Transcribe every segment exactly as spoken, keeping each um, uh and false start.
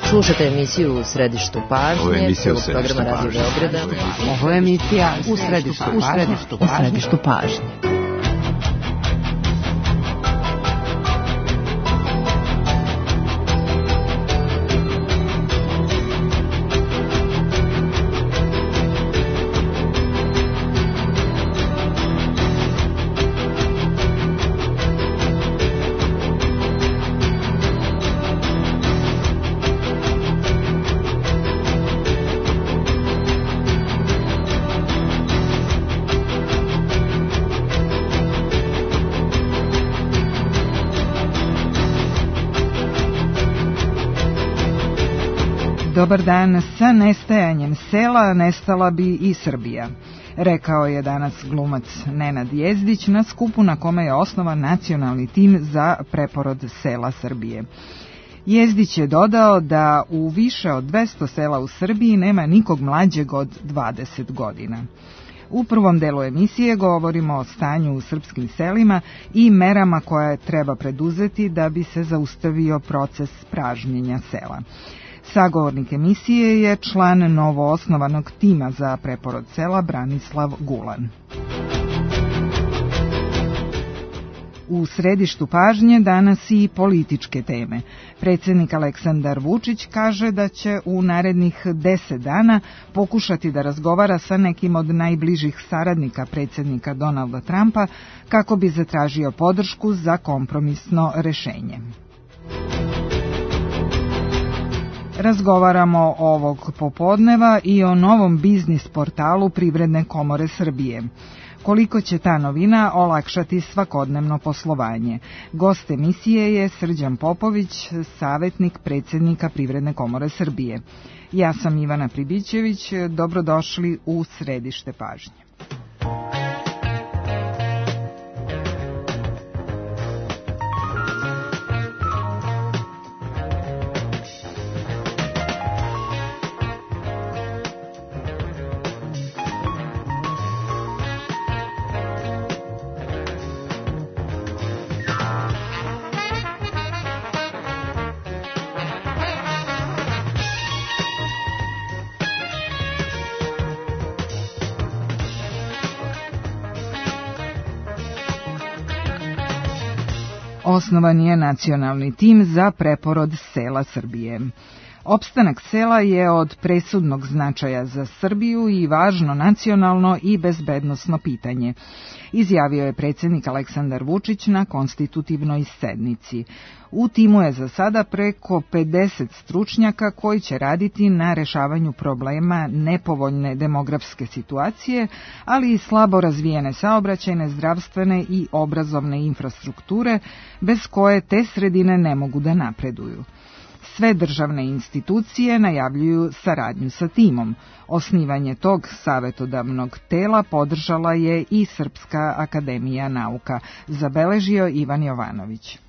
Slušate emisiju U središtu pažnje, celog programa Radio Beograda. Ovo je emisija U središtu pažnje. U središtu pažnje. Dobar dan, sa nestajanjem sela nestala bi i Srbija, rekao je danas glumac Nenad Jezdić na skupu na kome je osnovan nacionalni tim za preporod sela Srbije. Jezdić je dodao da u više od dvesta sela u Srbiji nema nikog mlađeg od dvadeset godina. U prvom delu emisije govorimo o stanju u srpskim selima i merama koje treba preduzeti da bi se zaustavio proces pražnjenja sela. Sagovornik emisije je član novoosnovanog tima za preporod sela Branislav Gulan. U središtu pažnje danas i političke teme. Predsjednik Aleksandar Vučić kaže da će u narednih deset dana pokušati da razgovara sa nekim od najbližih saradnika predsjednika Donalda Trumpa kako bi zatražio podršku za kompromisno rešenje. Razgovaramo ovog popodneva i o novom biznis portalu Privredne komore Srbije. Koliko će ta novina olakšati svakodnevno poslovanje? Gost emisije je Srđan Popović, savjetnik predsjednika Privredne komore Srbije. Ja sam Ivana Pribićević, dobrodošli u središte pažnje. Osnovan je nacionalni tim za preporod sela Srbije. Opstanak sela je od presudnog značaja za Srbiju i važno nacionalno i bezbednosno pitanje, izjavio je predsjednik Aleksandar Vučić na konstitutivnoj sednici. U timu je za sada preko pedeset stručnjaka koji će raditi na rešavanju problema nepovoljne demografske situacije, ali i slabo razvijene saobraćajne, zdravstvene i obrazovne infrastrukture, bez koje te sredine ne mogu da napreduju. Sve državne institucije najavljuju saradnju sa timom. Osnivanje tog savetodavnog tela podržala je i Srpska akademija nauka, zabeležio Ivan Jovanović.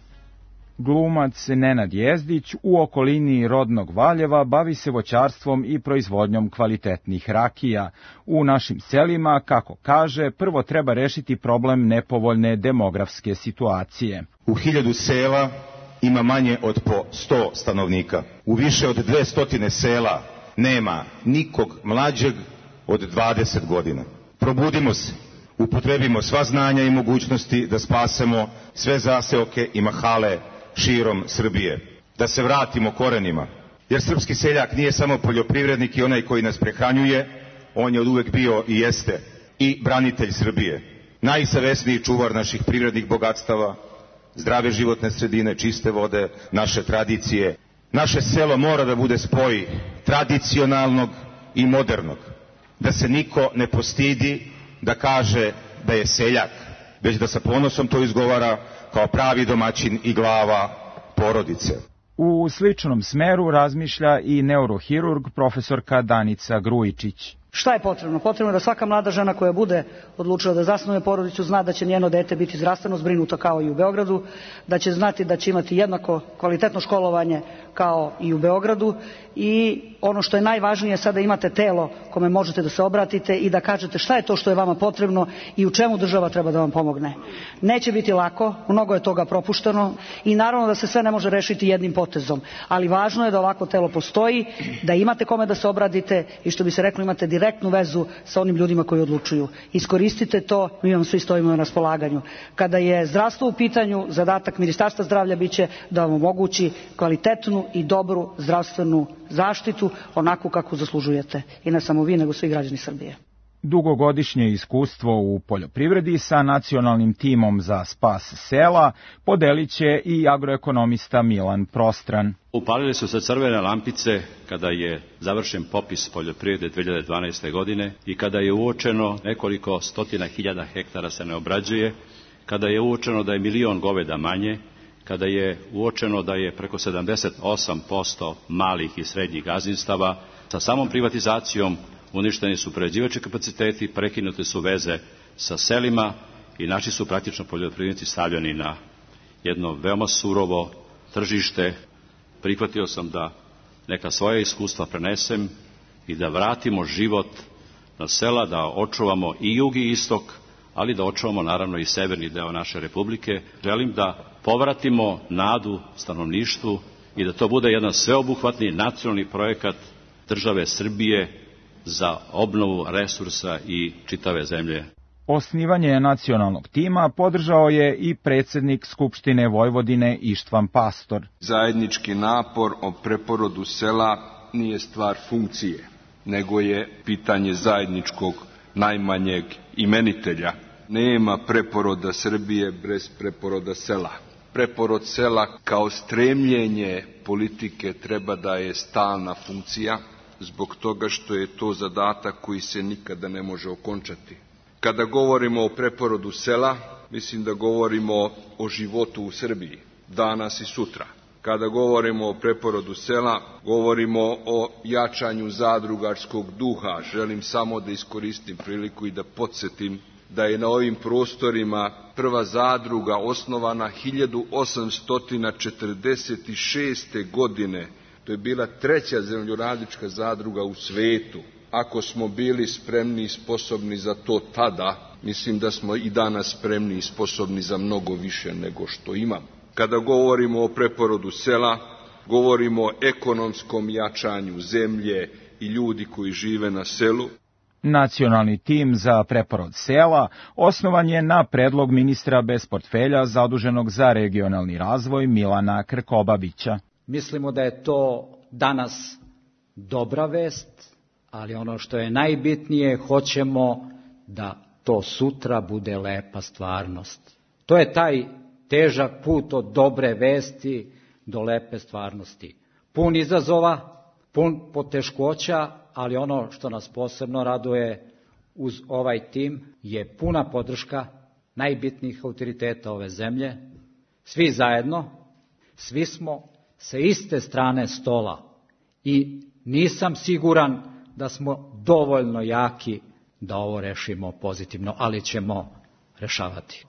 Glumac Nenad Jezdić u okolini rodnog Valjeva bavi se voćarstvom i proizvodnjom kvalitetnih rakija. U našim selima, kako kaže, prvo treba rešiti problem nepovoljne demografske situacije. U hiljadu sela ima manje od po sto stanovnika. U više od dvestotine sela nema nikog mlađeg od dvadeset godina. Probudimo se, upotrebimo sva znanja i mogućnosti da spasemo sve zaseoke i mahale širom Srbije. Da se vratimo korenima, jer srpski seljak nije samo poljoprivrednik i onaj koji nas prehranjuje, on je od uvek bio i jeste i branitelj Srbije. Najsavesniji čuvar naših privrednih bogatstava, zdrave životne sredine, čiste vode, naše tradicije. Naše selo mora da bude spoj tradicionalnog i modernog. Da se niko ne postidi da kaže da je seljak, već da sa ponosom to izgovara kao pravi domaćin i glava porodice. U sličnom smeru razmišlja i neurohirurg profesorka Danica Grujičić. Šta je potrebno? Potrebno je da svaka mlada žena koja bude odlučila da zasnuje porodicu zna da će njeno dete biti zdravstveno zbrinuto kao i u Beogradu, da će znati da će imati jednako kvalitetno školovanje kao i u Beogradu i ono što je najvažnije, sada imate telo kome možete da se obratite i da kažete šta je to što je vama potrebno i u čemu država treba da vam pomogne. Neće biti lako, mnogo je toga propušteno i naravno da se sve ne može rešiti jednim potezom, ali važno je da ovako telo postoji, da imate kome da se obratite i što bi se reklo imate direktnu vezu sa onim ljudima koji odlučuju. Iskoristite to, mi vam svi stojimo na raspolaganju. Kada je zdravstvo u pitanju, zadatak Ministarstva zdravlja biće da vam omogući kvalitetnu i dobru zdravstvenu zaštitu onako kako zaslužujete. I ne samo vi, nego svi građani Srbije. Dugogodišnje iskustvo u poljoprivredi sa nacionalnim timom za spas sela podelit će i agroekonomista Milan Prostran. Upalile su se crvene lampice kada je završen popis poljoprivrede dve hiljade dvanaeste. godine i kada je uočeno nekoliko stotina hiljada hektara se ne obrađuje, kada je uočeno da je milion goveda manje, kada je uočeno da je preko sedamdeset osam posto malih i srednjih gazdinstava. Sa samom privatizacijom uništeni su prerađivački kapaciteti, prekinute su veze sa selima i naši su praktično poljoprivrednici stavljeni na jedno veoma surovo tržište. Prihvatio sam da neka svoja iskustva prenesem i da vratimo život na sela, da očuvamo i jug i istok, ali da očuvamo naravno i severni deo naše republike. Želim da povratimo nadu stanovništvu i da to bude jedan sveobuhvatni nacionalni projekat države Srbije za obnovu resursa i čitave zemlje. Osnivanje nacionalnog tima podržao je i predsjednik Skupštine Vojvodine Ištvan Pastor. Zajednički napor o preporodu sela nije stvar funkcije, nego je pitanje zajedničkog najmanjeg imenitelja. Nema preporoda Srbije bez preporoda sela. Preporod sela kao stremljenje politike treba da je stalna funkcija, zbog toga što je to zadatak koji se nikada ne može okončati. Kada govorimo o preporodu sela, mislim da govorimo o životu u Srbiji, danas i sutra. Kada govorimo o preporodu sela, govorimo o jačanju zadrugarskog duha. Želim samo da iskoristim priliku i da podsjetim da je na ovim prostorima prva zadruga osnovana hiljadu osamsto četrdeset šeste. godine. To je bila treća zemljoradnička zadruga u svetu. Ako smo bili spremni i sposobni za to tada, mislim da smo i danas spremni i sposobni za mnogo više nego što imamo. Kada govorimo o preporodu sela, govorimo o ekonomskom jačanju zemlje i ljudi koji žive na selu. Nacionalni tim za preporod sela osnovan je na predlog ministra bez portfelja zaduženog za regionalni razvoj Milana Krkobabića. Mislimo da je to danas dobra vest, ali ono što je najbitnije, hoćemo da to sutra bude lepa stvarnost. To je taj težak put od dobre vesti do lepe stvarnosti. Pun izazova, pun poteškoća, ali ono što nas posebno raduje uz ovaj tim je puna podrška najbitnijih autoriteta ove zemlje. Svi zajedno, svi smo sa iste strane stola i nisam siguran da smo dovoljno jaki da ovo rešimo pozitivno, ali ćemo rešavati.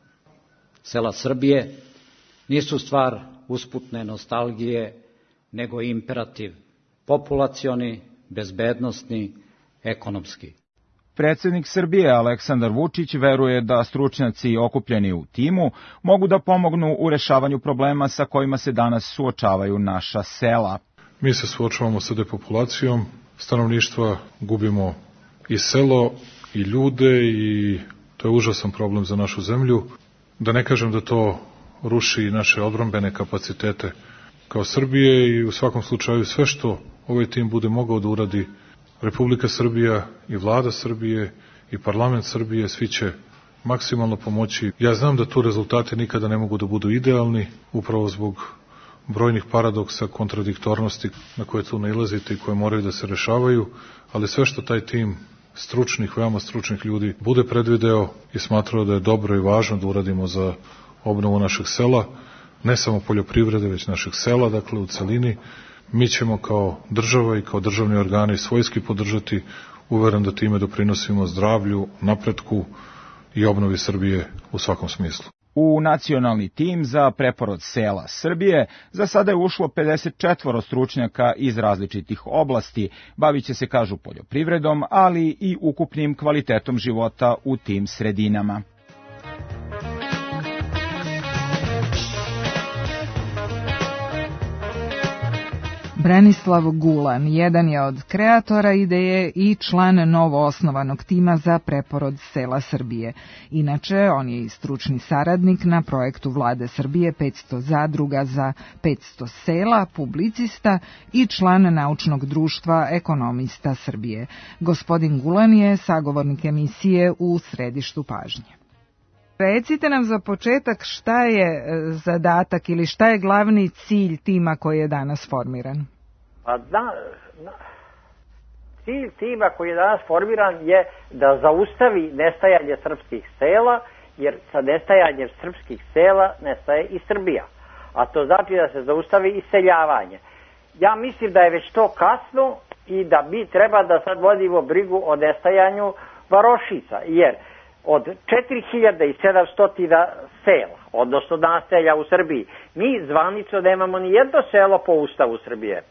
Sela Srbije nisu stvar usputne nostalgije, nego imperativ populacioni, bezbednosni, ekonomski. Predsjednik Srbije Aleksandar Vučić veruje da stručnjaci okupljeni u timu mogu da pomognu u rešavanju problema sa kojima se danas suočavaju naša sela. Mi se suočavamo sa depopulacijom stanovništva, gubimo i selo i ljude i to je užasan problem za našu zemlju. Da ne kažem da to ruši naše odbrambene kapacitete kao Srbije i u svakom slučaju sve što ovaj tim bude mogao da uradi, Republika Srbija i vlada Srbije i parlament Srbije, svi će maksimalno pomoći. Ja znam da tu rezultati nikada ne mogu da budu idealni, upravo zbog brojnih paradoksa, kontradiktornosti na koje tu nailazite i koje moraju da se rešavaju, ali sve što taj tim stručnih, veoma stručnih ljudi bude predvideo i smatrao da je dobro i važno da uradimo za obnovu našeg sela, ne samo poljoprivrede, već našeg sela, dakle u celini, mi ćemo kao država i kao državni organi svojski podržati, uveren da time doprinosimo zdravlju, napretku i obnovi Srbije u svakom smislu. U nacionalni tim za preporod sela Srbije za sada je ušlo pedeset četvoro stručnjaka iz različitih oblasti, bavit će se, kažu, poljoprivredom, ali i ukupnim kvalitetom života u tim sredinama. Branislav Gulan jedan je od kreatora ideje i član novoosnovanog tima za preporod sela Srbije. Inače, on je i stručni saradnik na projektu Vlade Srbije petsto zadruga za petsto sela, publicista i član naučnog društva ekonomista Srbije. Gospodin Gulan je sagovornik emisije U središtu pažnje. Recite nam za početak šta je zadatak ili šta je glavni cilj tima koji je danas formiran? Pa da, da, cilj tima koji je danas formiran je da zaustavi nestajanje srpskih sela, jer sa nestajanjem srpskih sela nestaje i Srbija. A to znači da se zaustavi iseljavanje. Ja mislim da je već to kasno i da mi treba da sad vodimo brigu o nestajanju varošica, jer od četiri hiljade sedamsto sela, odnosno naselja u Srbiji, mi zvanično nemamo ni jedno selo po ustavu Srbije.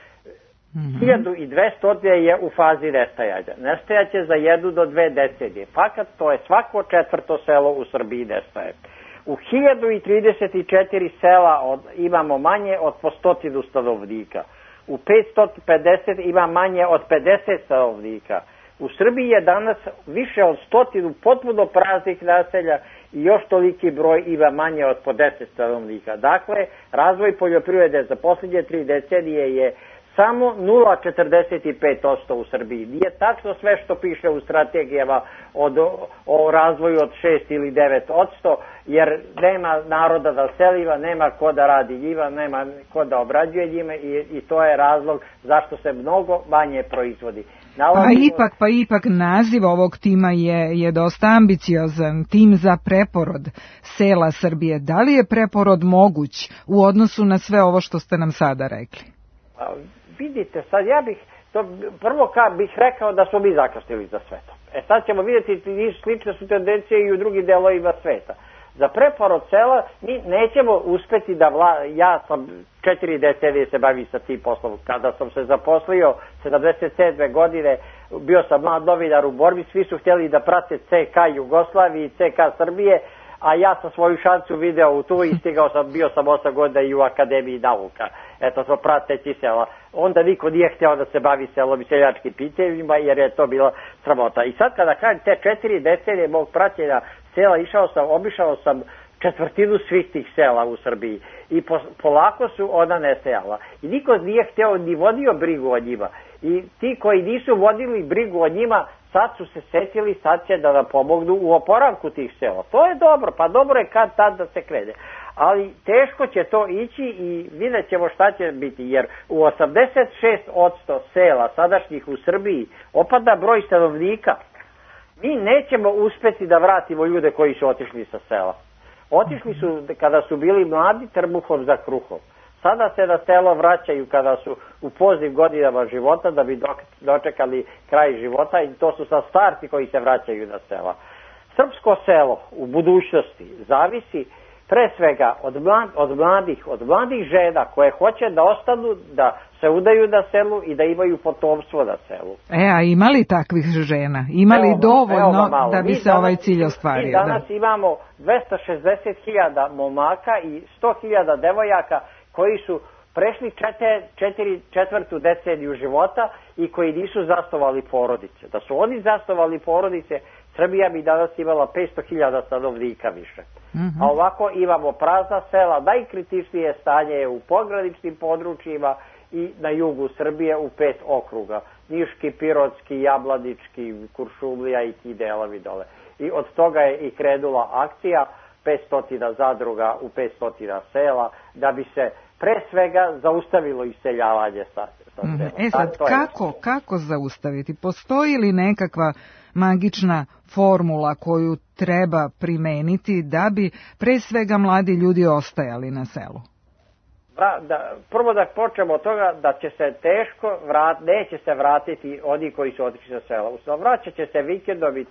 Mm-hmm. hiljadu dvesta je u fazi nestajanja. Nestajaće za jednu do dve decenije. Fakat to je svako četvrto selo u Srbiji nestaje. U hiljadu trideset četiri sela od, imamo manje od po stotinu stanovnika. U petsto pedeset ima manje od pedeset stanovnika. U Srbiji je danas više od stotinu potpuno praznih naselja i još toliki broj ima manje od po deset stanovnika. Dakle, razvoj poljoprivrede za posljednje tri decenije je samo nula zarez četrdeset pet posto u Srbiji. Nije tačno sve što piše u strategijama od, o razvoju od šest ili devet posto, jer nema naroda da seliva, nema ko da radi njiva, nema ko da obrađuje njime i, i to je razlog zašto se mnogo manje proizvodi. Pa ipak, pa ipak naziv ovog tima je, je dosta ambiciozan, tim za preporod sela Srbije. Da li je preporod moguć u odnosu na sve ovo što ste nam sada rekli? Pa, vidite, sad ja bih, to prvo ka bih rekao da smo mi zakasnili za sve to. E sad ćemo vidjeti, slične su tendencije i u drugim delovima sveta. Za preporod sela mi nećemo uspeti da vla... Ja sam četiri decenije se bavim sa tim poslom. Kada sam se zaposlio sedamdeset sedme godine, bio sam mlad novinar u borbi, svi su htjeli da prate C K Jugoslavije i C K Srbije, a ja sam svoju šansu video u tu i stigao sam, bio sam osam godina i u Akademiji nauka. Eto, smo prateći sela. Onda niko nije htjeo da se bavi selom i seljačkim pitanjima, jer je to bila sramota. I sad kada kažem te četiri decenije mog praćenja sela, išao sam, obišao sam četvrtinu svih tih sela u Srbiji i po, polako su ona nestajala. I niko nije hteo ni vodio brigu o njima. I ti koji nisu vodili brigu o njima, sad su se setili, sad će da nam pomognu u oporavku tih sela. To je dobro, pa dobro je kad tad da se krene. Ali teško će to ići i vidjet ćemo šta će biti, jer u osamdeset šest posto sela sadašnjih u Srbiji opada broj stanovnika. Mi nećemo uspeti da vratimo ljude koji su otišli sa sela. Otišli su kada su bili mladi trbuhom za kruhom. Sada se na selo vraćaju kada su u poznim godinama života da bi dočekali kraj života i to su sad starci koji se vraćaju na sela. Srpsko selo u budućnosti zavisi pre svega od, mlad, od mladih, od mladih žena koje hoće da ostanu, da se udaju na selu i da imaju potomstvo na selu. E, a ima li takvih žena? Ima li dovoljno da bi mi se danas, ovaj cilj ostvario? Mi danas da. imamo dvesta šezdeset hiljada momaka i sto hiljada devojaka koji su prešli četiri, četiri četvrtu deceniju života i koji nisu zasnovali porodice. Da su oni zasnovali porodice, Srbija bi danas imala petsto hiljada stanovnika više. Mm-hmm. A ovako imamo prazna sela, najkritičnije stanje je u pograničnim područjima i na jugu Srbije u pet okruga. Niški, Pirotski, Jablanički, Kuršumlija i ti delovi dole. I od toga je i krenula akcija petsto zadruga u petsto sela da bi se pre svega zaustavilo iseljavanje sa, sa sela. Mm-hmm. E sad, kako, kako zaustaviti? Postoji li nekakva magična formula koju treba primeniti da bi pre svega mladi ljudi ostajali na selu? Vra, da, prvo da počnemo od toga da će se teško, vrat, neće se vratiti oni koji su otišli sa sela. Vraćat će se vikendom i to.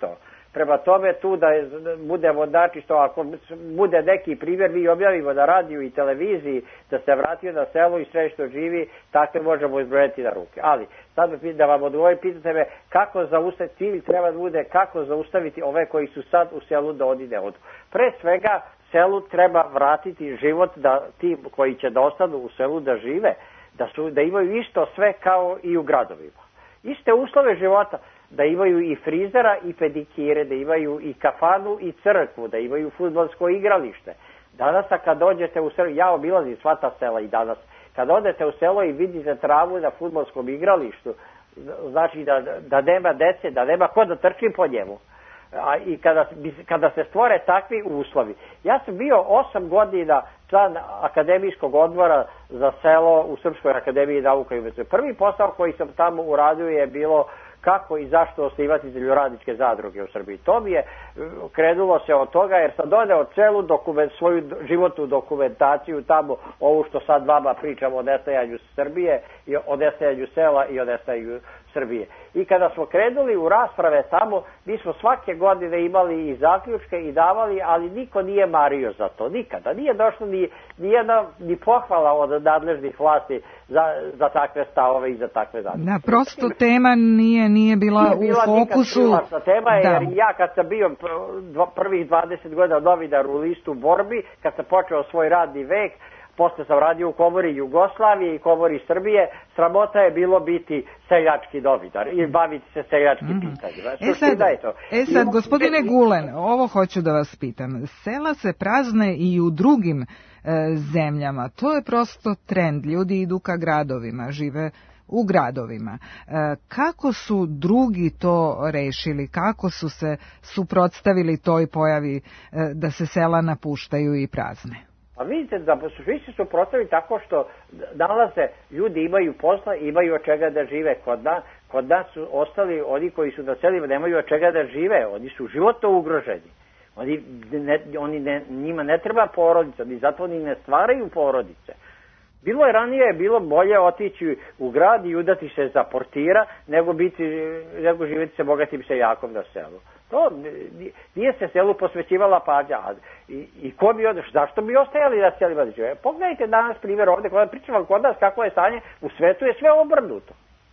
Prema tome tu da budemo, znači što ako bude neki primjer, mi objavimo na radiju i televiziji da se vratio na selo i sve što živi, takve možemo izbrojati na ruke. Ali, sad da vam odgovorim, pitate me kako zaustaviti, cilj treba da bude kako zaustaviti ove koji su sad u selu da oni ne odu. Pre svega, selu treba vratiti život da ti koji će da ostanu u selu da žive, da, su, da imaju isto sve kao i u gradovima. Iste uslove života, da imaju i frizera i pedikire, da imaju i kafanu i crkvu, da imaju fudbalsko igralište. Danas kad dođete u selo, ja obilazim sva ta sela i danas, kad odete u selo i vidite travu na fudbalskom igralištu, znači da, da nema dece, da nema ko da trči po njemu. A, i kada, kada se stvore takvi uslovi. Ja sam bio osam godina član akademijskog odbora za selo u Srpskoj akademiji nauka i umetnosti. Prvi posao koji sam tamo uradio je bilo kako i zašto osnivati zemljoradničke zadruge u Srbiji. To mi je krenulo se od toga jer sam doneo celu dokument, svoju životnu dokumentaciju tamo, ovu što sad vama pričam o nestajanju Srbije, i o nestajanju sela i o nestajanju Srbije. I kada smo krenuli u rasprave tamo, mi smo svake godine imali i zaključke i davali, ali niko nije mario za to, nikada. Nije došlo ni, ni jedna ni pohvala od nadležnih vlasti za, za takve stavove i za takve zadnje. Da, prosto tema nije, nije bila, nije bila u fokusu. Nije bila tema, da. Jer ja kad sam bio prvih dvadeset godina novinar u listu Borbi, kad sam počeo svoj radni vek, posle sam radio u Komori Jugoslavije i Komori Srbije, sramota je bilo biti seljački novinar i baviti se seljačkim mm-hmm. pitanjima. E sad, je to. E sad I... gospodine Gulen, ovo hoću da vas pitam. Sela se prazne i u drugim e, zemljama. To je prosto trend. Ljudi idu ka gradovima, žive u gradovima. E, kako su drugi to rešili? Kako su se suprotstavili toj pojavi e, da se sela napuštaju i prazne? A vidite da su svi se suprotstavili tako što nalaze, ljudi imaju posla, imaju od čega da žive. Kod nas, kod nas su ostali oni koji su na selima, nemaju od čega da žive, oni su životno ugroženi. Oni, ne, oni ne, njima ne treba porodica, ni zato oni ne stvaraju porodice. Bilo je ranije, bilo bolje otići u grad i udati se za portira, nego, biti, nego živjeti se bogatim seljakom na selu. To nije se selu posvećivala pažnja. I, i ko bi odeš, zašto bi ostajali na selima da žive? Pogledajte danas primjer ovdje, kada pričam kod nas kako je stanje, u svetu je sve obrnuto.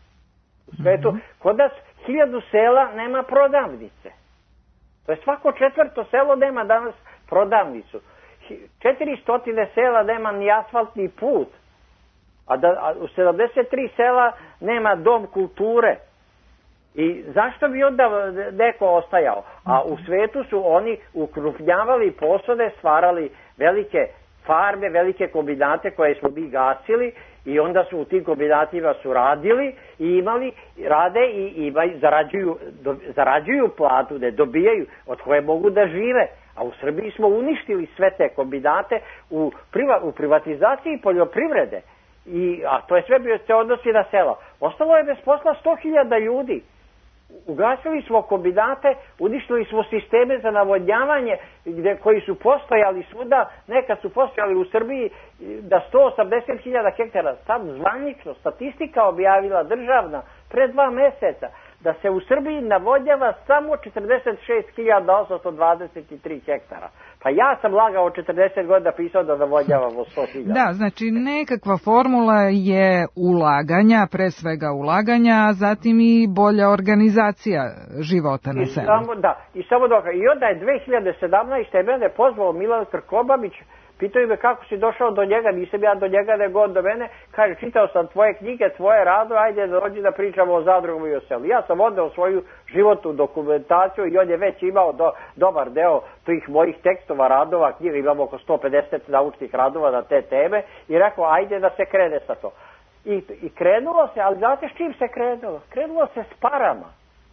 U svetu, mm-hmm. kod nas hiljadu sela nema prodavnice. To je svako četvrto selo nema danas prodavnicu. Četiri stotine sela nema ni asfaltni put, a, da, a u sedamdeset tri sela nema dom kulture. I zašto bi onda neko ostajao? A u svetu su oni ukrupnjavali posade, stvarali velike farme, velike kombinate koje smo mi gasili i onda su u tim kombinatima su radili i imali, rade i imaju, zarađuju, do, zarađuju platu, ne dobijaju, od koje mogu da žive. A u Srbiji smo uništili sve te kombinate u, priva, u privatizaciji poljoprivrede. I, a to je sve bio se odnosi na selo. Ostalo je bez posla sto hiljada ljudi. Ugasili smo kombinate, uništili smo sisteme za navodnjavanje gde, koji su postojali svuda, nekad su postojali u Srbiji da sto osamdeset hiljada hektara, sad zvanično statistika objavila državna pre dva meseca da se u Srbiji navodnjava samo četrdeset šest hiljada osamsto dvadeset tri hektara. Pa ja sam lagao četrdeset godina pisao da navodnjavamo sto hiljada. Da, znači nekakva formula je ulaganja, pre svega ulaganja, a zatim i bolja organizacija života na selu. Samo, da, i samo dok. I onda je dve hiljade sedamnaeste. mene pozvao Milan Krkobabić, pitaju me kako si došao do njega, nisam ja do njega nego on do mene, kaže čitao sam tvoje knjige, tvoje rado, ajde dođi da pričamo o zadrugama i o selu. Ja sam odneo svoju životnu dokumentaciju i on je već imao do, dobar deo tih mojih tekstova, radova, knjiga, imamo oko sto pedeset naučnih radova na te teme i rekao ajde da se krene sa to. I, i krenulo se, ali znate s čim se krenulo? Krenulo se s parama.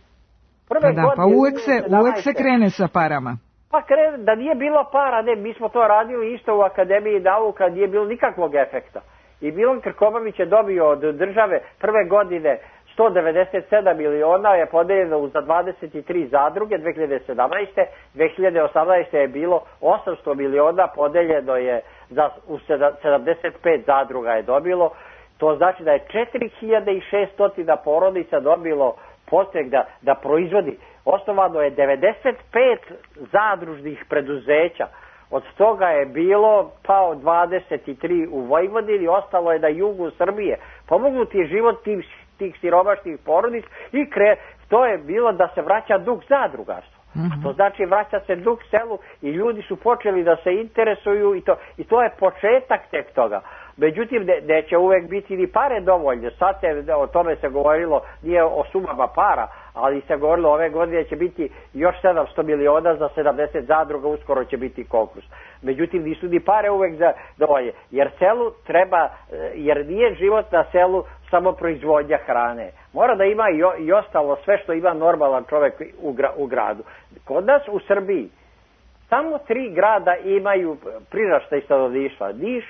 Prve da, pa uvek se, uvek se krene sa parama. Pa kre, da nije bilo para, ne, mi smo to radili isto u Akademiji nauka, nije bilo nikakvog efekta. I Milan Krkobabić je dobio od države prve godine sto devedeset sedam miliona, je podeljeno za dvadeset tri zadruge dve hiljade sedamnaeste. dve hiljade osamnaeste. je bilo osamsto miliona, podeljeno je za u sedamdeset pet zadruga je dobilo. To znači da je četiri hiljade šesto porodica dobilo postrek da, da proizvodi. osnovano je devedeset pet zadružnih preduzeća. Od toga je bilo pa dvadeset tri u Vojvodini, ostalo je na jugu Srbije. Pomognuti je život tih, tih siromašnih porodica i kre, to je bilo da se vraća dug zadrugarstva. A to znači vraća se dug selu i ljudi su počeli da se interesuju i to, i to je početak tek toga. Međutim, ne, neće uvek biti ni pare dovoljne. Sad se, o tome se govorilo, nije o sumama para, ali se govorilo ove godine će biti još sedamsto miliona za sedamdeset zadruga, uskoro će biti konkurs. Međutim, nisu ni pare uvek za dovoljne, jer selu treba, jer nije život na selu samo proizvodnja hrane. Mora da ima i, i ostalo sve što ima normalan čovek u, gra, u gradu. Kod nas u Srbiji samo tri grada imaju priraštaj stanovništva. Niš,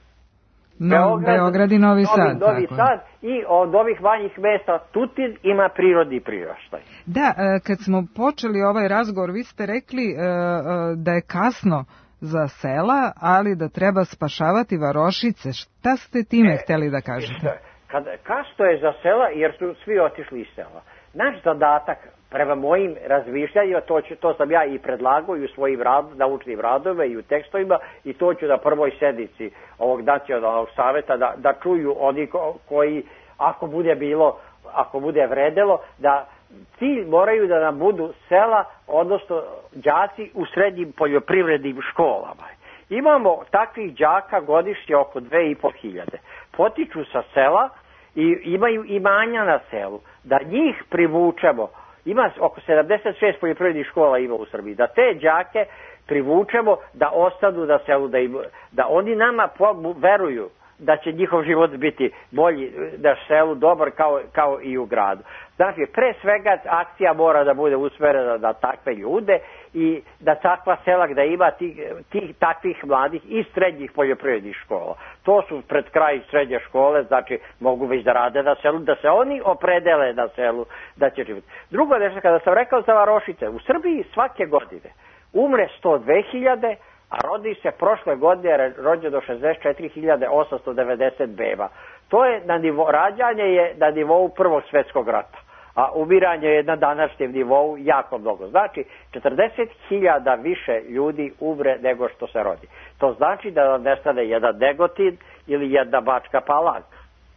No, Beograd, Beograd i Novi Sad. Novi Sad i od ovih manjih mesta Tutin ima prirodni priraštaj. Da, kad smo počeli ovaj razgovor, vi ste rekli da je kasno za sela, ali da treba spašavati varošice. Šta ste time e, hteli da kažete? Kad, kasno je za sela jer su svi otišli iz sela. Naš zadatak, prema mojim razmišljanjima, to, ću, to sam ja i predlagao i u svojim rad, naučnim radovima i u tekstovima, i to ću na prvoj sednici ovog nacionalnog saveta da, da čuju oni ko, koji, ako bude bilo, ako bude vredelo, da cilj moraju da nam budu sela, odnosno đaci u srednjim poljoprivrednim školama. Imamo takvih đaka godišnje oko dve i po hiljade. Potiču sa sela i imaju imanja na selu. Da njih privučemo, ima oko sedamdeset šest poljoprivrednih škola ima u Srbiji, da te đake privučemo da ostanu na selu, da, im, da oni nama veruju da će njihov život biti bolji na selu, dobar kao, kao i u gradu. Znači, pre svega akcija mora da bude usmerena na takve ljude i da takva sela gde ima tih, tih takvih mladih i srednjih poljoprivrednih škola. To su pred kraj srednje škole, znači mogu već da rade na selu, da se oni opredele na selu, da će živjeti. Drugo nešto, kada sam rekao za varošice, u Srbiji svake godine umre sto dve hiljade, a rodi se prošle godine rođeno šezdeset četiri hiljade osamsto devedeset beba. To je na nivo, rađanje je na nivou Prvog svjetskog rata, a umiranje je na današnjem nivou jako mnogo. Znači, četrdeset hiljada više ljudi umre nego što se rodi. To znači da nam nestane jedan Negotin ili jedna Bačka Palanka.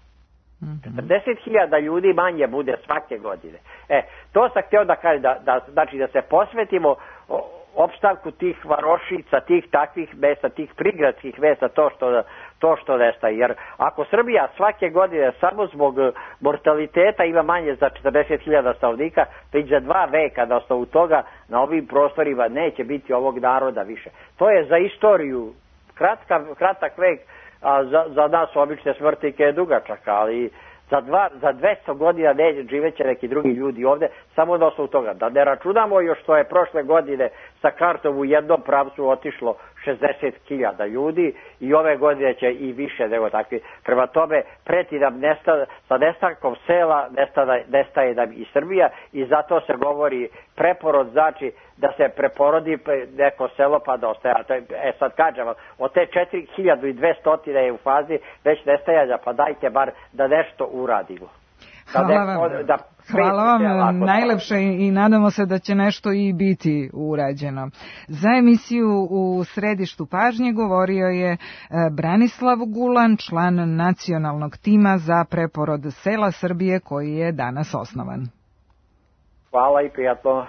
četrdeset hiljada ljudi manje bude svake godine. E, to sam htio da kažem, da, da, znači da se posvetimo opstanku tih varošica, tih takvih mesta, tih prigradskih mesta, to što, to što nestaje. Jer ako Srbija svake godine samo zbog mortaliteta ima manje za četrdeset hiljada stanovnika, već za dva veka da osnovu toga na ovim prostorima neće biti ovog naroda više. To je za istoriju kratka, kratak vek, a za, za nas obične smrtnike je dugačak, ali za, dva, za dvesta godina ne živeće neki drugi ljudi ovde, samo na osnovu toga. Da ne računamo još što je prošle godine sa kartom u jednom pravcu otišlo šezdeset hiljada ljudi i ove godine će i više nego takvi. Prema tome, preti nam nesta, sa nestankom sela nestaje, nestaje nam i Srbija i zato se govori preporod, znači da se preporodi neko selo pa da ostaje. E sad kažem vam, od te četiri hiljade dvesta je u fazi već nestajanja, pa dajte bar da nešto uradimo. Hvala vam, da Hvala vam najlepše i nadamo se da će nešto i biti urađeno. Za emisiju U središtu pažnje govorio je Branislav Gulan, član nacionalnog tima za preporod sela Srbije koji je danas osnovan. Hvala i prijatno.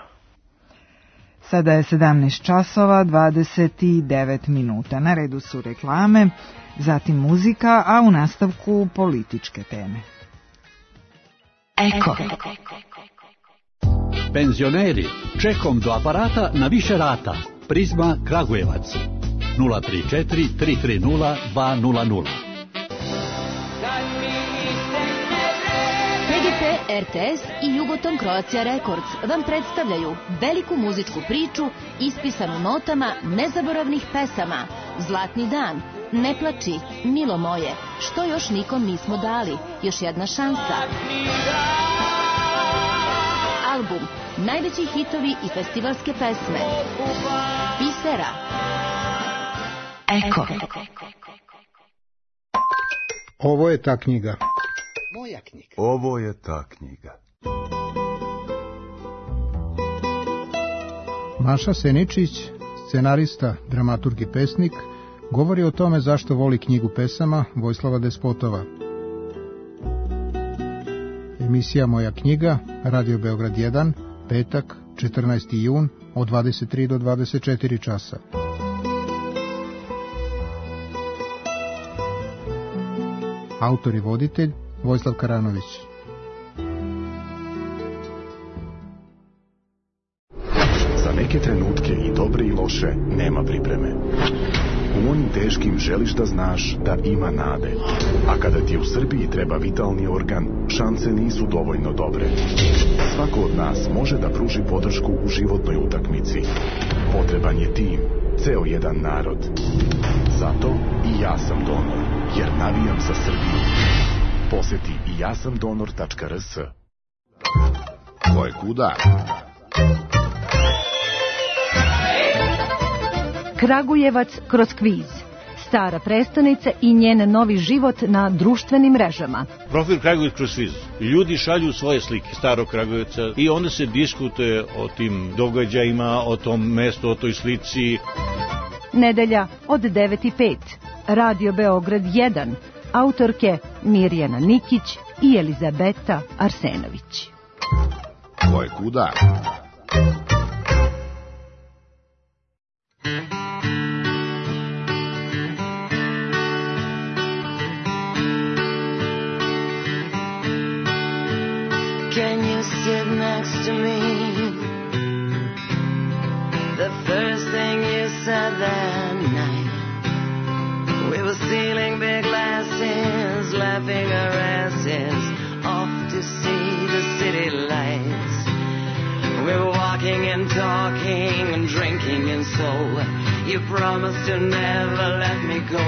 Sada je sedamnaest časova dvadeset devet minuta. Na redu su reklame, zatim muzika, a u nastavku političke teme. Eko. Penzioneri, čekom do aparata na više rata. Prizma Kragujevac. nula tri četiri tri tri nula dva nula nula. P G P, R T S i Jugoton Croatia Records vam predstavljaju veliku muzičku priču ispisanu notama nezaboravnih pesama. Zlatni dan, Ne plači, Milo moje, Što još nikom nismo dali, Još jedna šansa. Album, najveći hitovi i festivalske pesme. Bisera. Eko. Ovo je ta knjiga. Moja knjiga. Ovo je ta knjiga. Maša Seničić, scenarista, dramaturg i pesnik, govori o tome zašto voli knjigu pesama Vojislava Despotova. Emisija Moja knjiga, Radio Beograd jedan, petak, četrnaesti jun, od dvadeset tri do dvadeset četiri časa. Autor i voditelj Vojislav Karanović. Za neke trenutke i dobre i loše nema pripreme. U onim teškim želiš da znaš da ima nade. A kada ti u Srbiji treba vitalni organ, šanse nisu dovoljno dobre. Svako od nas može da pruži podršku u životnoj utakmici. Potreban je tim, ceo jedan narod. Zato i ja sam donor, jer navijam za Srbiju. Poseti i ja sam donor tačka r s. Ko je kuda? Kragujevac kroz kviz. Stara prestonica i njen novi život na društvenim mrežama. Profil Kragujevac kroz kviz. Ljudi šalju svoje slike starog Kragujevca i onda se diskutuje o tim događajima, o tom mestu, o toj slici. Nedelja od devet i pet. Radio Beograd jedan. Autorke Mirjana Nikić i Elizabeta Arsenović. Ko je kuda? Can you sit next to me? The first thing you said that night. We were stealing big glasses, laughing our asses off to see the city lights. We were walking and talking and drinking and so you promised to never let me go.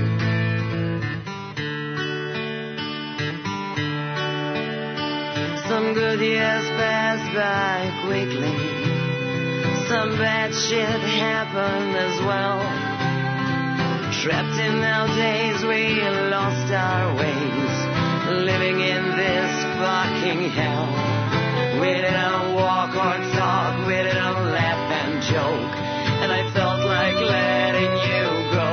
Some good years passed by quickly. Some bad shit happened as well. Trapped in our days, we lost our ways, living in this fucking hell. We didn't walk or talk, we didn't laugh and joke, and I felt like letting you go.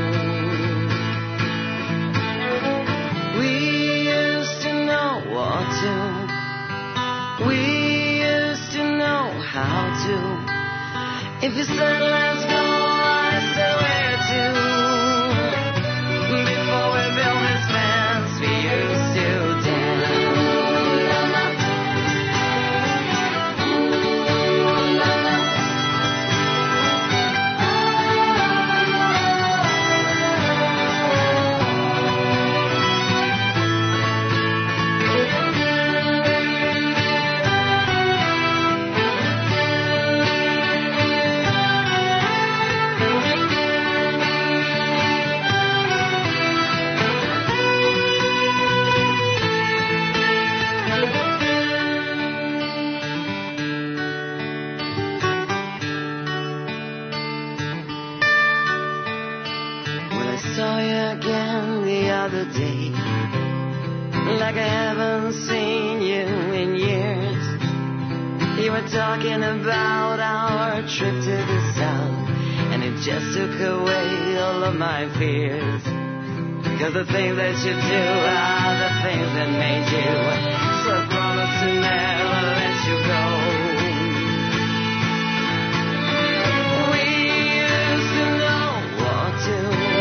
We used to know what to, we used to know how to. If you said let's go, I said where to. Before we built this fence, we used to dance. Day, like I haven't seen you in years. You were talking about our trip to the south, and it just took away all of my fears. Cause the things that you do are the things that made you. So I promise to never let you go. We used to know what to.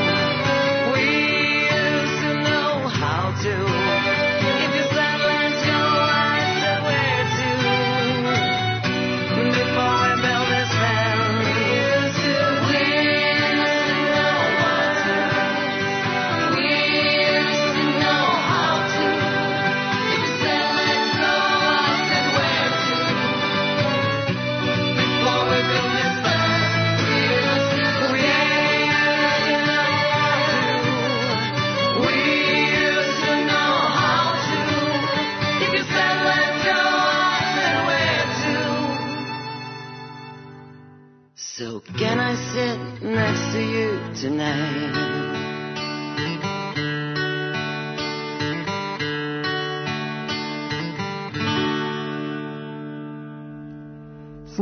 To. If you said let's go, I said where to. Before we built this fence, we used to, we used to know what to. We used to know how to. If you said let's go, I said where to. Before we built this fence, we used to, we used to know what to. We So can I sit next to you tonight?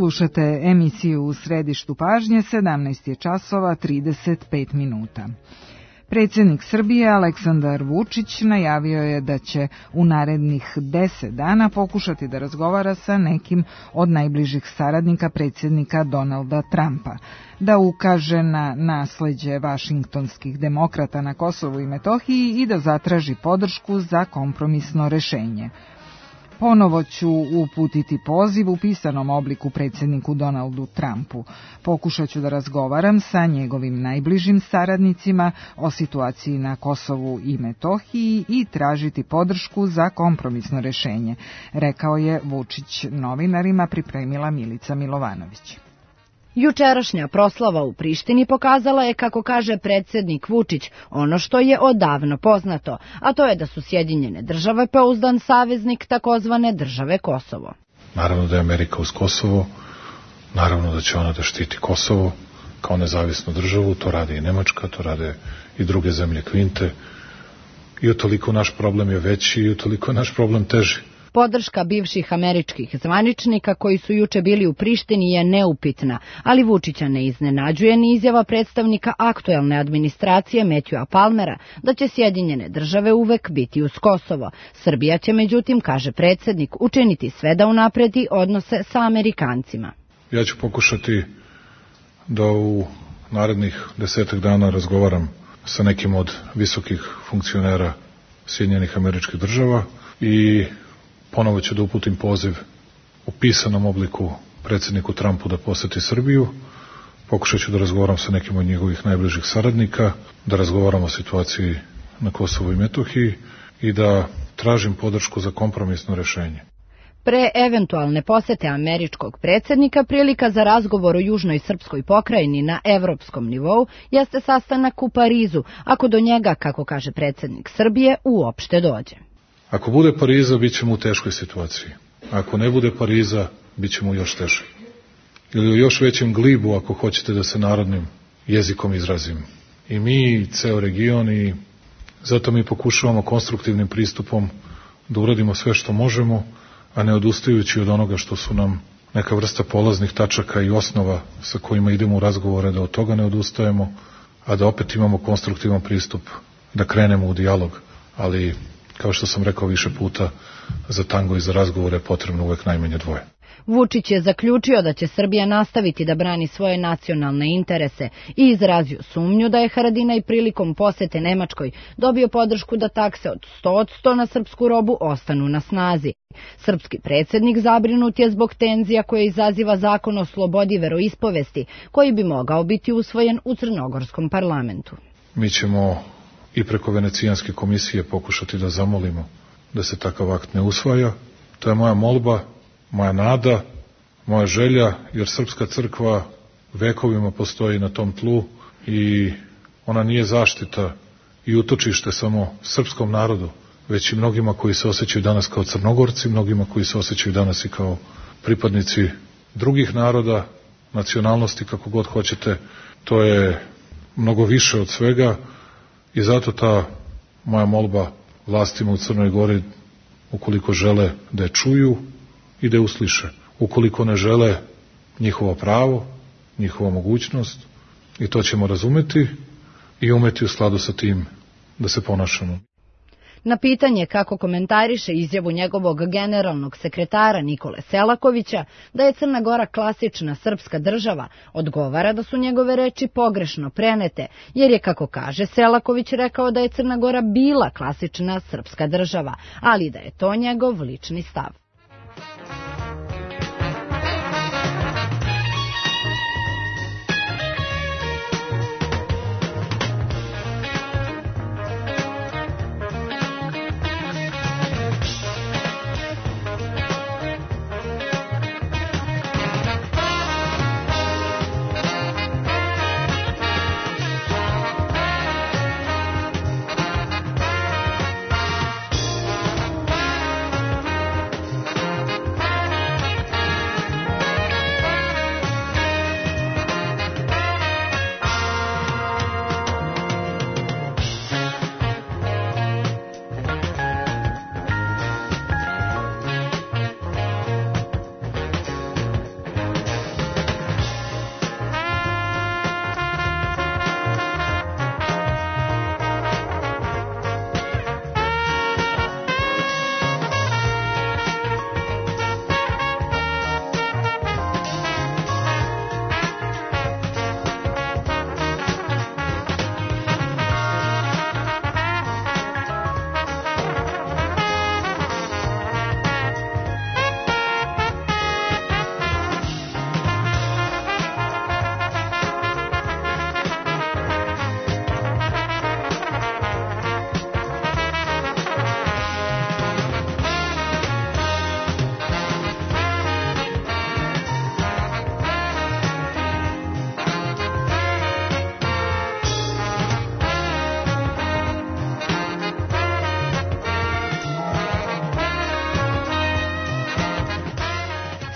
Slušate emisiju U središtu pažnje, sedamnaest je časova trideset pet minuta. Predsjednik Srbije Aleksandar Vučić najavio je da će u narednih deset dana pokušati da razgovara sa nekim od najbližih saradnika predsjednika Donalda Trumpa, da ukaže na nasleđe vašingtonskih demokrata na Kosovu i Metohiji i da zatraži podršku za kompromisno rešenje. Ponovo ću uputiti poziv u pisanom obliku predsjedniku Donaldu Trumpu. Pokušat ću da razgovaram sa njegovim najbližim saradnicima o situaciji na Kosovu i Metohiji i tražiti podršku za kompromisno rešenje, rekao je Vučić novinarima, pripremila Milica Milovanović. Jučerašnja proslava u Prištini pokazala je, kako kaže predsjednik Vučić, ono što je odavno poznato, a to je da su Sjedinjene države pouzdan saveznik takozvane države Kosovo. Naravno da je Amerika uz Kosovo, naravno da će ona da štiti Kosovo kao nezavisnu državu, to radi i Nemačka, to rade i druge zemlje Kvinte, i utoliko naš problem je veći i utoliko je naš problem teži. Podrška bivših američkih zvaničnika koji su juče bili u Prištini je neupitna, ali Vučića ne iznenađuje ni izjava predstavnika aktuelne administracije Matthewa Palmera da će Sjedinjene države uvek biti uz Kosovo. Srbija će, međutim, kaže predsjednik, učiniti sve da unapredi odnose sa Amerikancima. Ja ću pokušati da u narednih desetak dana razgovaram sa nekim od visokih funkcionera Sjedinjenih američkih država i ponovo ću da uputim poziv u pisanom obliku predsjedniku Trumpu da poseti Srbiju. Pokušat ću da razgovaram sa nekim od njegovih najbližih saradnika, da razgovaram o situaciji na Kosovu i Metohiji i da tražim podršku za kompromisno rešenje. Pre eventualne posete američkog predsjednika prilika za razgovor o južnoj srpskoj pokrajini na evropskom nivou jeste sastanak u Parizu, ako do njega, kako kaže predsjednik Srbije, uopšte dođe. Ako bude Pariza, bit ćemo u teškoj situaciji. Ako ne bude Pariza, bit ćemo u još teže. Ili u još većem glibu, ako hoćete da se narodnim jezikom izrazim. I mi, i ceo region, i zato mi pokušavamo konstruktivnim pristupom da uradimo sve što možemo, a ne odustajući od onoga što su nam neka vrsta polaznih tačaka i osnova sa kojima idemo u razgovore, da od toga ne odustajemo, a da opet imamo konstruktivan pristup, da krenemo u dijalog, ali kao što sam rekao više puta, za tango i za razgovore je potrebno uvek najmanje dvoje. Vučić je zaključio da će Srbija nastaviti da brani svoje nacionalne interese i izrazio sumnju da je Haradinaj prilikom posete Nemačkoj dobio podršku da takse od sto posto na srpsku robu ostanu na snazi. Srpski predsjednik zabrinut je zbog tenzija koje izaziva zakon o slobodi veroispovesti, koji bi mogao biti usvojen u crnogorskom parlamentu. Mi ćemo i preko Venecijanske komisije pokušati da zamolimo da se takav akt ne usvaja. To je moja molba, moja nada, moja želja, jer Srpska crkva vekovima postoji na tom tlu i ona nije zaštita i utočište samo srpskom narodu, već i mnogima koji se osjećaju danas kao Crnogorci, mnogima koji se osjećaju danas i kao pripadnici drugih naroda, nacionalnosti, kako god hoćete. To je mnogo više od svega. I zato ta moja molba vlastima u Crnoj Gori, ukoliko žele da je čuju i da je usliše. Ukoliko ne žele, njihovo pravo, njihova mogućnost, i to ćemo razumeti i umeti u skladu sa tim da se ponašamo. Na pitanje kako komentariše izjavu njegovog generalnog sekretara Nikole Selakovića da je Crna Gora klasična srpska država, odgovara da su njegove reči pogrešno prenete, jer je, kako kaže Selaković, rekao da je Crna Gora bila klasična srpska država, ali da je to njegov lični stav.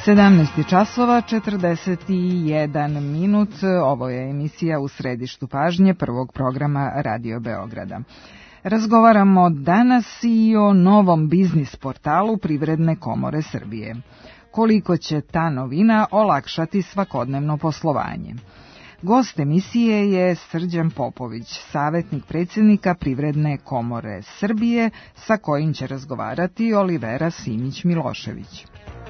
sedamnaest časova četrdeset jedan minut. Ovo je emisija U središtu pažnje prvog programa Radio Beograda. Razgovaramo danas i o novom biznis portalu Privredne komore Srbije. Koliko će ta novina olakšati svakodnevno poslovanje? Gost emisije je Srđan Popović, savjetnik predsjednika Privredne komore Srbije, sa kojim će razgovarati Olivera Simić-Milošević.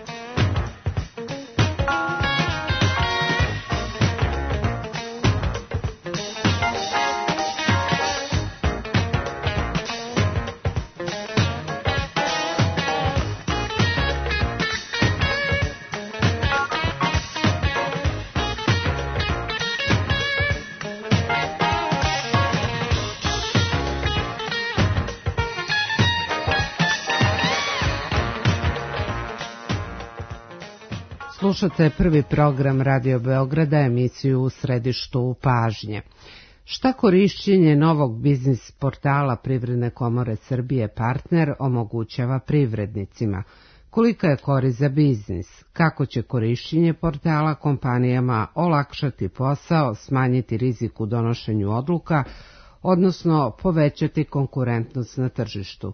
Slušate prvi program Radio Beograda, emisiju U središtu pažnje. Šta korišćenje novog biznis portala Privredne komore Srbije Partner omogućava privrednicima? Kolika je korist za biznis? Kako će korišćenje portala kompanijama olakšati posao, smanjiti rizik u donošenju odluka, odnosno povećati konkurentnost na tržištu?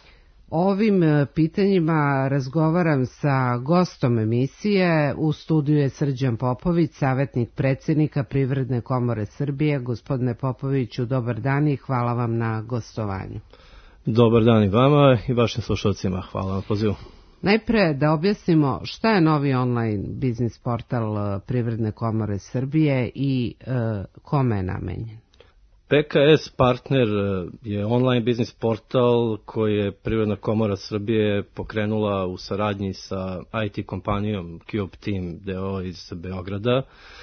Ovim pitanjima razgovaram sa gostom emisije. U studiju je Srđan Popović, savjetnik predsjednika Privredne komore Srbije. Gospodine Popoviću, dobar dan i hvala vam na gostovanju. Dobar dan i vama i vašim slušalcima. Hvala na pozivu. Najpre da objasnimo šta je novi online biznis portal Privredne komore Srbije i e, kome je namenjen. P K S Partner je online biznis portal koji je Privredna komora Srbije pokrenula u saradnji sa I T kompanijom Cube Team D O iz Beograda.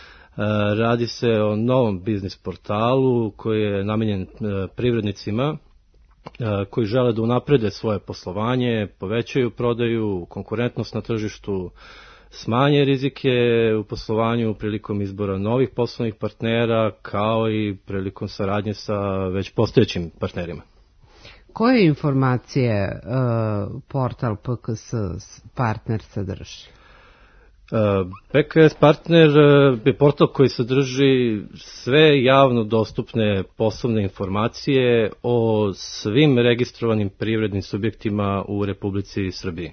Radi se o novom biznis portalu koji je namenjen privrednicima koji žele da unaprede svoje poslovanje, povećaju prodaju, konkurentnost na tržištu, smanje rizike u poslovanju prilikom izbora novih poslovnih partnera, kao i prilikom saradnje sa već postojećim partnerima. Koje informacije uh, portal P K S Partner sadrži? Uh, P K S Partner je portal koji sadrži sve javno dostupne poslovne informacije o svim registrovanim privrednim subjektima u Republici Srbiji.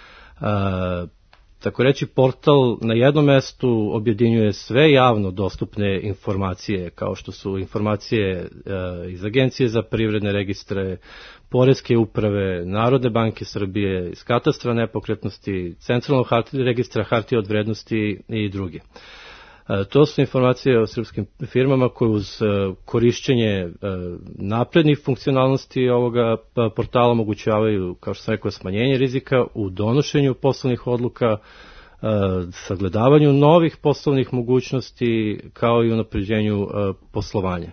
Uh, Tako reći, portal na jednom mestu objedinjuje sve javno dostupne informacije, kao što su informacije e, iz Agencije za privredne registre, Poreske uprave, Narodne banke Srbije, iz katastra nepokretnosti, Centralnog registra hartija od vrednosti i druge. E, to su informacije o srpskim firmama koje uz e, korišćenje e, naprednih funkcionalnosti ovoga portala omogućavaju, kao što sam rekao, smanjenje rizika u donošenju poslovnih odluka, e, sagledavanju novih poslovnih mogućnosti, kao i unapređenju e, poslovanja. E,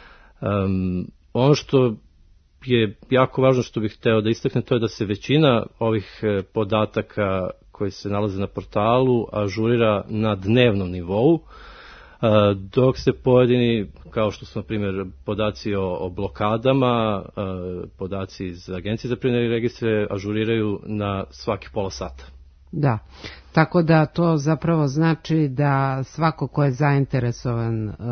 ono što je jako važno, što bih hteo da istaknem, to je da se većina ovih podataka koji se nalaze na portalu ažurira na dnevnom nivou, dok se pojedini, kao što su na primjer podaci o, o blokadama, podaci iz Agencije za privredne registre ažuriraju na svaki pola sata. Da, tako da to zapravo znači da svako ko je zainteresovan uh,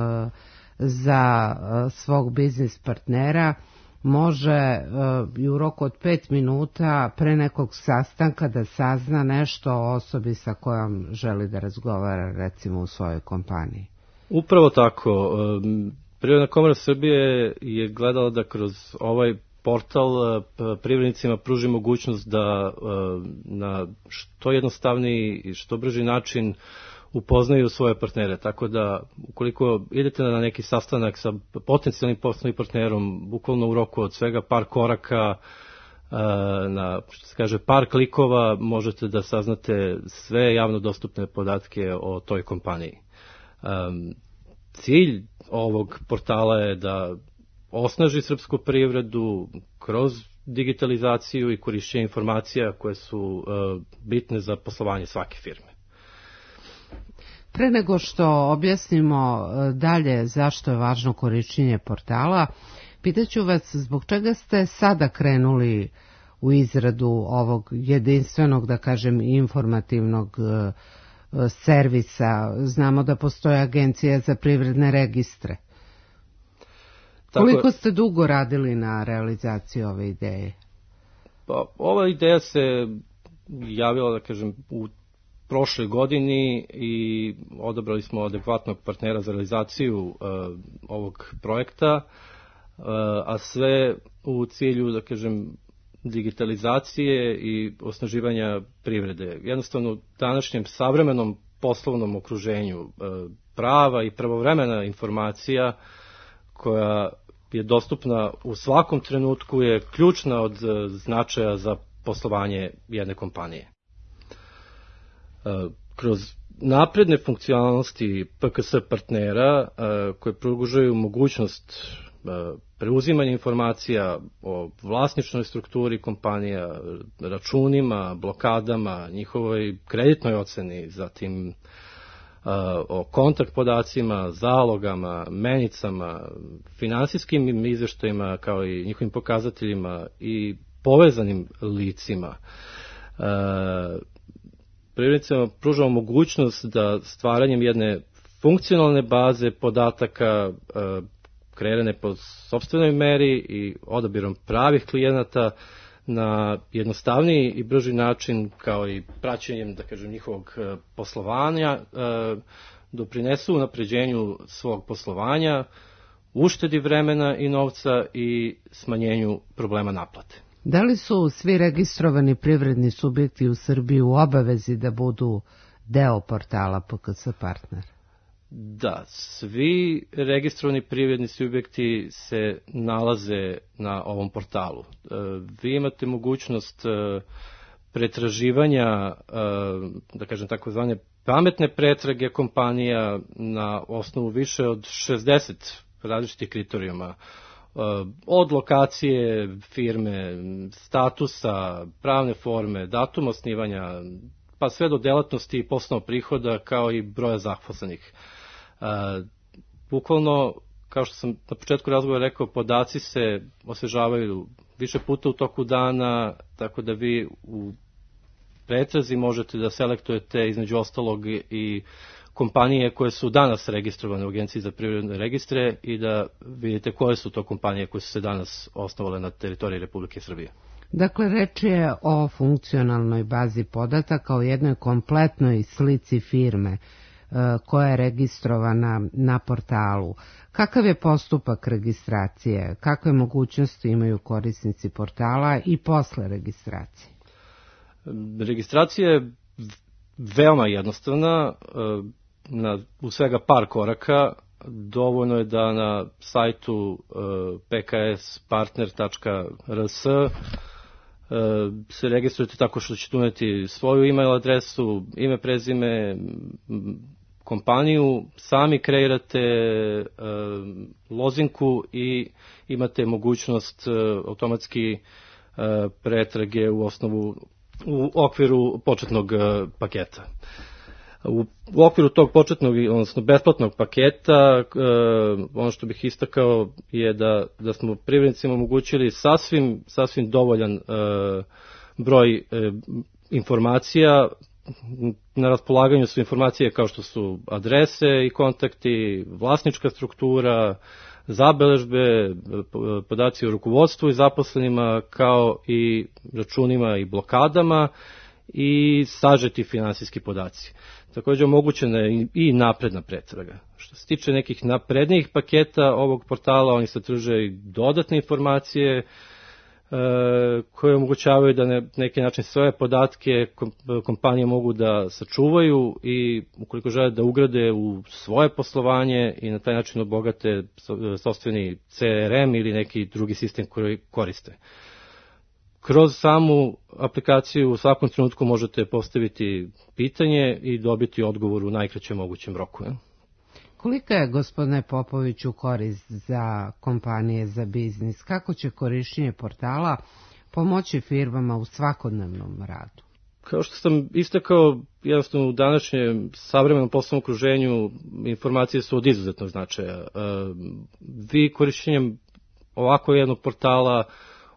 za uh, svog biznis partnera može uh, i u roku od pet minuta pre nekog sastanka da sazna nešto o osobi sa kojom želi da razgovara, recimo u svojoj kompaniji. Upravo tako. Privredna komora Srbije je gledala da kroz ovaj portal privrednicima pruži mogućnost da na što jednostavniji i što brži način upoznaju svoje partnere, tako da ukoliko idete na neki sastanak sa potencijalnim poslovnim partnerom, bukvalno u roku od svega par koraka, na, što se kaže, par klikova, možete da saznate sve javno dostupne podatke o toj kompaniji. Um, cilj ovog portala je da osnaži srpsku privredu kroz digitalizaciju i korišćenje informacija koje su uh, bitne za poslovanje svake firme. Pre nego što objasnimo dalje zašto je važno korišćenje portala, pitaću vas zbog čega ste sada krenuli u izradu ovog jedinstvenog, da kažem, informativnog servisa? Znamo da postoje agencija za privredne registre. Tako, koliko ste dugo radili na realizaciji ove ideje? Pa, ova ideja se javila, da kažem, u prošloj godini i odabrali smo adekvatnog partnera za realizaciju uh, ovog projekta, uh, a sve u cilju, da kažem, digitalizacije i osnaživanja privrede. Jednostavno, u današnjem savremenom poslovnom okruženju uh, prava i pravovremena informacija koja je dostupna u svakom trenutku je ključna od značaja za poslovanje jedne kompanije. Kroz napredne funkcionalnosti P K S partnera koje pružaju mogućnost preuzimanja informacija o vlasničnoj strukturi kompanija, računima, blokadama, njihovoj kreditnoj oceni, zatim o kontakt podacima, zalogama, menicama, finansijskim izveštajima kao i njihovim pokazateljima i povezanim licima. Privrednicima pružamo mogućnost da stvaranjem jedne funkcionalne baze podataka kreirane po sopstvenoj meri i odabirom pravih klijenata na jednostavniji i brži način, kao i praćenjem, da kažem, njihovog poslovanja, doprinesu unapređenju svog poslovanja, uštedi vremena i novca i smanjenju problema naplate. Da li su svi registrovani privredni subjekti u Srbiji u obavezi da budu deo portala P K S partner? Da, svi registrovani privredni subjekti se nalaze na ovom portalu. Vi imate mogućnost pretraživanja, da kažem takozvane pametne pretrage kompanija na osnovu više od šezdeset različitih kriterijuma. Od lokacije firme, statusa, pravne forme, datuma osnivanja, pa sve do delatnosti i poslovnog prihoda, kao i broja zaposlenih. Bukvalno, kao što sam na početku razgovora rekao, podaci se osvežavaju više puta u toku dana, tako da vi u pretrazi možete da selektujete između ostalog i kompanije koje su danas registrovane u Agenciji za privredne registre i da vidite koje su to kompanije koje su se danas osnovale na teritoriji Republike Srbije. Dakle, reč je o funkcionalnoj bazi podataka, o jednoj kompletnoj slici firme koja je registrovana na portalu. Kakav je postupak registracije? Kakve mogućnosti imaju korisnici portala i posle registracije? Registracija je veoma jednostavna, na, u svega par koraka. Dovoljno je da na sajtu p k s partner tačka r s se registrujete tako što ćete uneti svoju e-mail adresu, ime, prezime, kompaniju, sami kreirate e, lozinku i imate mogućnost e, automatski e, pretrage u osnovu u okviru početnog e, paketa. U, u okviru tog početnog, odnosno besplatnog paketa, e, ono što bih istakao je da, da smo privrednicima omogućili sasvim, sasvim dovoljan e, broj e, informacija. Na raspolaganju su informacije kao što su adrese i kontakti, vlasnička struktura, zabeležbe, podaci o rukovodstvu i zaposlenima, kao i računima i blokadama i sažeti finansijski podaci. Također omogućena je i napredna pretraga. Što se tiče nekih naprednijih paketa ovog portala, oni sadrže i dodatne informacije koje omogućavaju da na neki način svoje podatke kompanije mogu da sačuvaju i ukoliko žele da ugrade u svoje poslovanje i na taj način obogate sopstveni C R M ili neki drugi sistem koji koriste. Kroz samu aplikaciju u svakom trenutku možete postaviti pitanje i dobiti odgovor u najkraćem mogućem roku. Ne? Kolika je, gospodine Popoviću, korist za kompanije za biznis? Kako će korišćenje portala pomoći firmama u svakodnevnom radu? Kao što sam istakao, jednostavno u današnjem savremenom poslovnom okruženju informacije su od izuzetnog značaja. Vi korišćenjem ovako jednog portala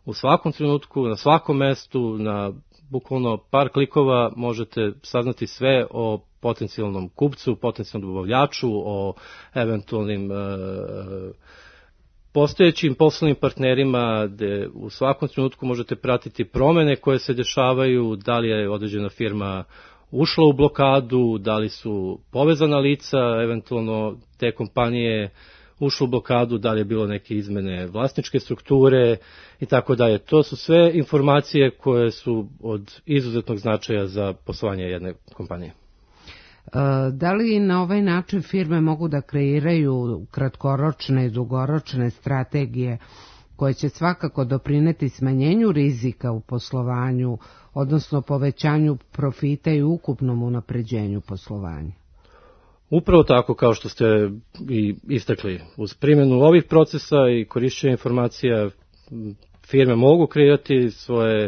u svakom trenutku, na svakom mestu, na bukvalno par klikova možete saznati sve o potencijalnom kupcu, potencijalnom dobavljaču, o eventualnim e, postojećim poslovnim partnerima, gde u svakom trenutku možete pratiti promene koje se dešavaju, da li je određena firma ušla u blokadu, da li su povezana lica, eventualno te kompanije ušla u blokadu, da li je bilo neke izmene vlasničke strukture i tako dalje. To su sve informacije koje su od izuzetnog značaja za poslovanje jedne kompanije. Da li na ovaj način firme mogu da kreiraju kratkoročne i dugoročne strategije koje će svakako doprineti smanjenju rizika u poslovanju, odnosno povećanju profita i ukupnom unapređenju poslovanja? Upravo tako, kao što ste i istakli, uz primjenu ovih procesa i korišćenje informacija firme mogu kreirati svoje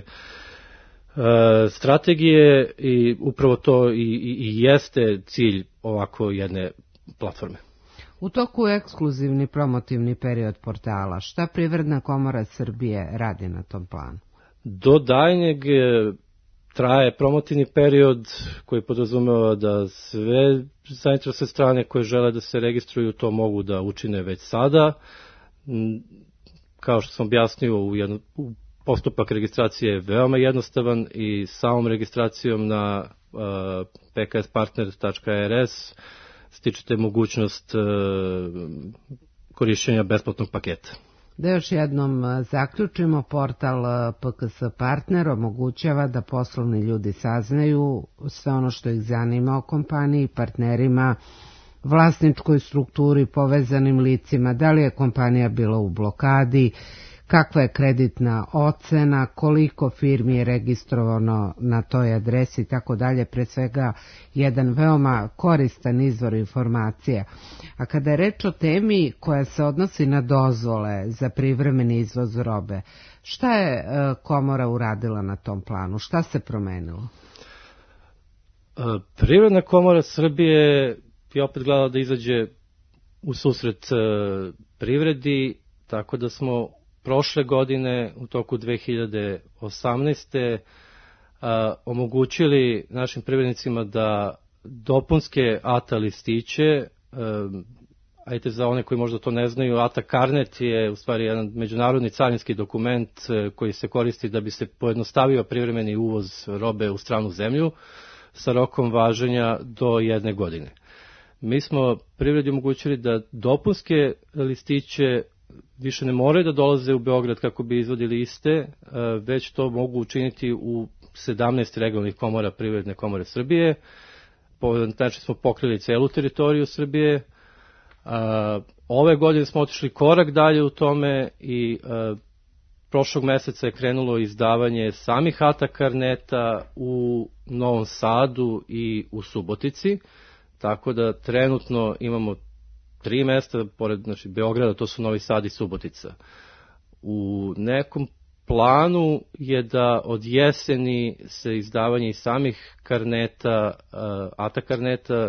strategije i upravo to i, i, i jeste cilj ovako jedne platforme. U toku ekskluzivni promotivni period portala, šta Privredna komora Srbije radi na tom planu? Do daljnjeg traje promotivni period koji podrazumeva da sve zainteresovane strane koje žele da se registruju to mogu da učine već sada. Kao što sam objasnio, u jednu, u postupak registracije je veoma jednostavan i samom registracijom na uh, p k s partner tačka r s stičete mogućnost uh, korišćenja besplatnog paketa. Da još jednom zaključimo, portal P K S Partner omogućava da poslovni ljudi saznaju sve ono što ih zanima o kompaniji, partnerima, vlasničkoj strukturi, povezanim licima, da li je kompanija bila u blokadi, kakva je kreditna ocena, koliko firmi je registrovano na toj adresi i tako dalje, pre svega jedan veoma koristan izvor informacija. A kada je reč o temi koja se odnosi na dozvole za privremeni izvoz robe, šta je komora uradila na tom planu? Šta se promenilo? Privredna komora Srbije je opet gledala da izađe u susret privredi, tako da smo prošle godine, u toku dve hiljade osamnaeste. A, omogućili našim privrednicima da dopunske A T A listiće, a, ajte za one koji možda to ne znaju, A T A Karnet je u stvari jedan međunarodni carinski dokument koji se koristi da bi se pojednostavio privremeni uvoz robe u stranu zemlju sa rokom važenja do jedne godine. Mi smo privredi omogućili da dopunske listiće više ne moraju da dolaze u Beograd kako bi izvodili iste, već to mogu učiniti u sedamnaest regionalnih komora Privredne komore Srbije. Znači smo pokrili celu teritoriju Srbije. Ove godine smo otišli korak dalje u tome i prošlog meseca je krenulo izdavanje samih A T A karneta u Novom Sadu i u Subotici, tako da trenutno imamo tri mesta, pored znači, Beograda, to su Novi Sad i Subotica. U nekom planu je da od jeseni se izdavanje i samih karneta, A T A karneta,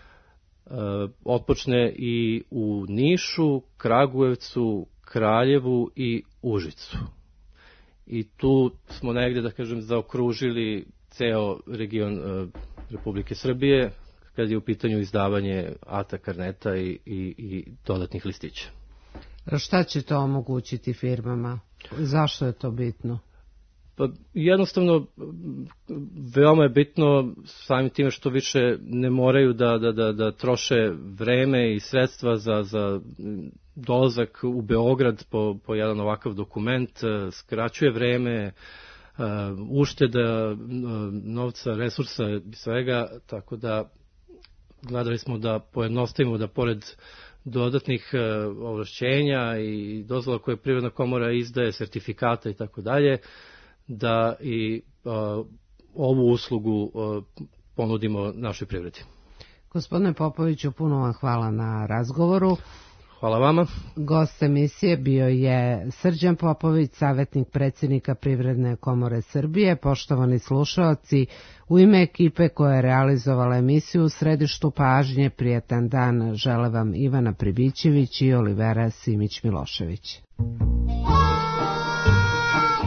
otpočne i u Nišu, Kragujevcu, Kraljevu i Užicu. I tu smo negde, da kažem, zaokružili ceo region Republike Srbije, kad je u pitanju izdavanje A T A karneta i, i, i dodatnih listića. Šta će to omogućiti firmama? Zašto je to bitno? Pa jednostavno, veoma je bitno samim time što više ne moraju da, da, da, da troše vreme i sredstva za, za dolazak u Beograd po, po jedan ovakav dokument, skraćuje vreme, ušteda novca, resursa i svega, tako da gledali smo da pojednostavimo da pored dodatnih ovlašćenja i dozvola koje Privredna komora izdaje, sertifikata i tako dalje, da i a, ovu uslugu a, ponudimo našoj privredi. Gospodine Popoviću, puno vam hvala na razgovoru. Hvala vama. Gost emisije bio je Srđan Popović, savjetnik predsjednika Privredne komore Srbije. Poštovani slušaoci, u ime ekipe koja je realizovala emisiju u središtu pažnje, prijetan dan žele vam Ivana Pribićević i Olivera Simić-Milošević.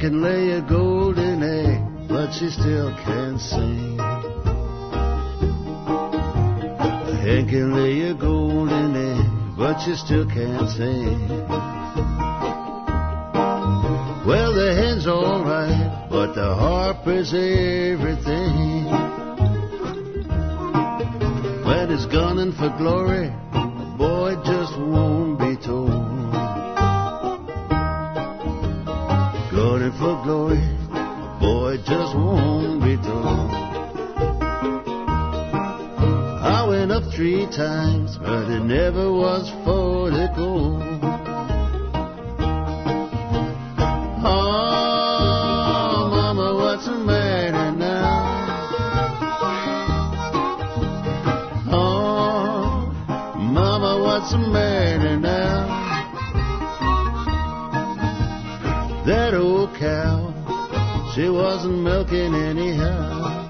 can lay a golden egg, but she still can't sing. A hen can lay a golden egg, but she still can't sing. Well, the hen's all right, but the harp is everything. When it's gunning for glory, a boy just won't be told. Gunning for glory, a boy just won't be told. I went up three times, but it never was for the gold. Oh, Mama, what's the matter now? Oh, Mama, what's the matter now? That old cow, she wasn't milking anyhow.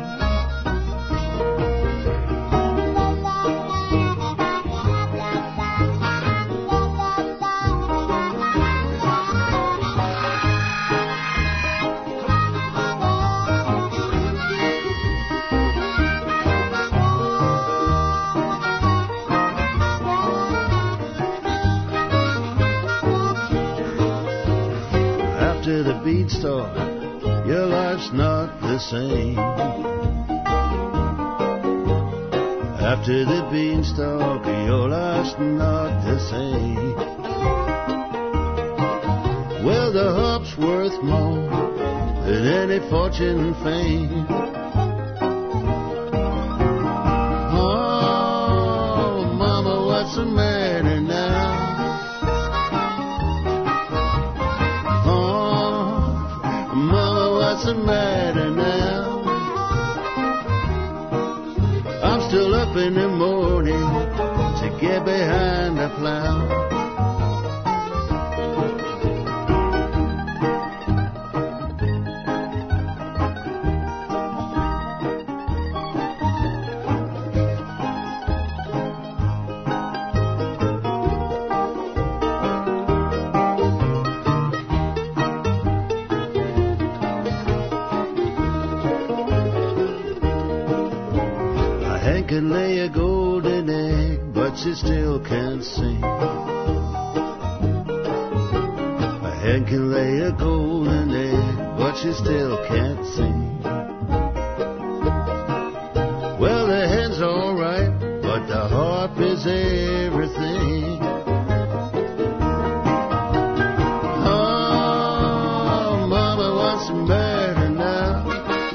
After the beanstalk, your life's not the same. After the beanstalk, your life's not the same. Well, the hop's worth more than any fortune and fame. Oh, Mama, what's the matter now? What's the matter now? I'm still up in the morning to get behind the plow. Can lay a golden egg, but she still can't sing. A hen can lay a golden egg, but she still can't sing. Well, the hen's all right, but the harp is everything. Oh, Mama, what's the matter now?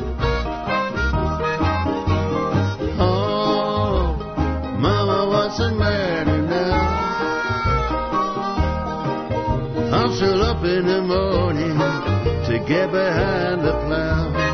What's the matter now? I'm still up in the morning to get behind the plow.